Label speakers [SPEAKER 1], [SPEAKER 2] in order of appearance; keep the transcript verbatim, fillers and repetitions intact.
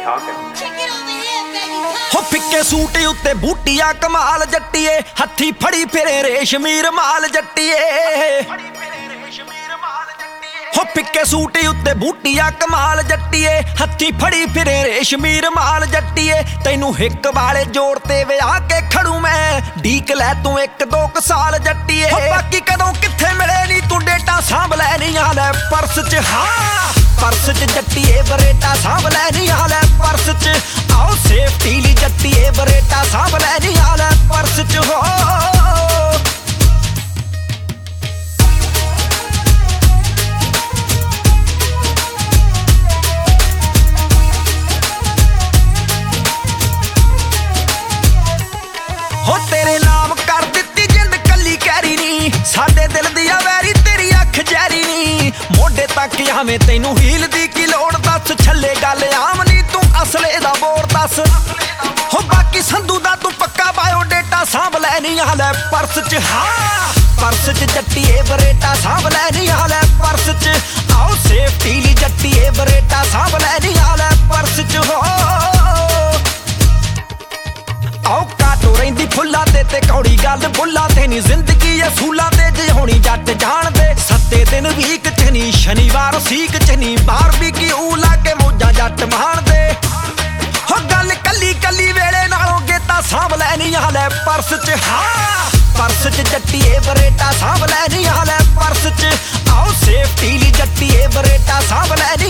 [SPEAKER 1] ਹੋ ਫਿੱਕੇ ਸੂਟ ਉੱਤੇ ਬੂਟੀਆਂ ਕਮਾਲ ਜੱਟੀਏ, ਹੱਥੀ ਫੜੀ ਫਿਰੇ ਰੇਸ਼ਮੀ ਰਮਾਲ ਜੱਟੀਏ। ਹੋ ਫਿੱਕੇ ਸੂਟ ਉੱਤੇ ਬੂਟੀਆਂ ਕਮਾਲ ਜੱਟੀਏ, ਹੱਥੀ ਫੜੀ ਫਿਰੇ ਰੇਸ਼ਮੀ ਰਮਾਲ ਜੱਟੀਏ। ਤੈਨੂੰ ਹਿੱਕ ਵਾਲੇ ਜੋੜ ਤੇ ਵਿਆਹ ਕੇ ਖੜੂ ਮੈਂ, ਢੀਕ ਲੈ ਤੂੰ ਇੱਕ ਦੋ ਕ ਸਾਲ ਜੱਟੀਏ। ਬਾਕੀ ਕਦੋਂ ਕਿੱਥੇ ਮਿਲੇ ਨੀ ਤੂੰ ਡੇਟਾ ਸਾਂਭ ਲੈ ਨੀ ਆ ਲੈ ਪਰਸ ਚ, ਹਾਂ ਪਰਸ ਚ ਜੱਟੀਏ ਬਰੇਟਾ ਸਾਂਭ ਲੈ ਨੀ ਆ ਲੈ ਪਰਸ ਚ। ਆਓ ਸੇਫਟੀ ਲਈ ਜੱਟੀਏ ਬਰੇਟਾ ਸਾਂਭ ਲੈ ਨੀ ਆ ਲੈ ਪਰਸ ਚ। ਹੋ ਹੋ ਤੇਰੇ ਨਾਮ ਕਰ ਦਿੱਤੀ ਜਿੰਦ ਕੱਲੀ ਕਹਿਰੀ ਨੀ, ਸਾਡੇ ਦਿਲ ਦੀ ਆ ਵੈਰੀ ਤੇਰੀ ਅੱਖ ਜੈਰੀ ਨੀ। ਮੋਢੇ ਤੱਕ ਆਵੇਂ ਤੈਨੂੰ ਹੀਲ ਦੀ ਕੀ ਲੋੜ ਦੱਸ, ਛੱਲੇ ਗੱਲ ਆਮ ਨੀ ਤੂੰ ਅਸਲੇ ਦਾ ਬੋਰ ਦੱਸ। ਹੋ ਬਾਕੀ ਸੰਧੂ ਦਾ ਤੂੰ ਪੱਕਾ ਬਾਇਓ ਡੇਟਾ ਸਾਂਭ ਲੈ ਨੀ ਆ ਲੈ ਪਰਸ ਚ, ਹਾਂ ਪਰਸ ਚ ਜੱਟੀਏ ਬਰੇਟਾ ਸਾਂਭ ਲੈ ਨੀ ਆ ਲੈ ਪਰਸ ਚ। ਆਓ ਸੇਫਟੀ ਲਈ ਜੱਟੀਏ ਬਰੇਟਾ ਸਾਂਭ ਲੈ ਨੀ ਆ ਲੈ ਪਰਸ ਚ। ਹੋ ਆਓ ਕਾਟੋ ਰਹਿੰਦੀ ਫੁੱਲਾਂ ਤੇ ਤੇ ਕੌੜੀ ਗੱਲ ਬੁੱਲਾਂ ਤੇ ਨੀ, ਜ਼ਿੰਦਗੀ ਅਸੂਲਾਂ ਤੇ ਜੇ ਹੋਣੀ ਜੱਟ ਜਾਣਦੇ। ਸੱਤੇ ਦਿਨ ਵੀਕ ਚ ਨੀ, ਸ਼ਨੀਵਾਰ ਸੀਕ ਚ ਨੀ, ਬਾਰਬੀਕਿਊ ਲਾ ਕੇ ਮੌਜਾਂ ਜੱਟ ਮਾਣਦੇ। ਹੋ ਗੱਲ ਕੱਲੀ ਕੱਲੀ ਵੇਲੇ ਨਾਲੋਂ ਗੇਤਾ ਸਾਂਭ ਲੈ ਨੀ ਆ ਲੈ ਪਰਸ ਚ, ਹਾਂ ਪਰਸ ਚ ਜੱਟੀਏ ਬਰੇਟਾ ਸਾਂਭ ਲੈ ਨੀ ਆ ਲੈ ਪਰਸ ਚ। ਆਓ ਸੇਫਟੀ ਲਈ ਜੱਟੀਏ ਬਰੇਟਾ ਸਾਂਭ ਲੈ ਨੀ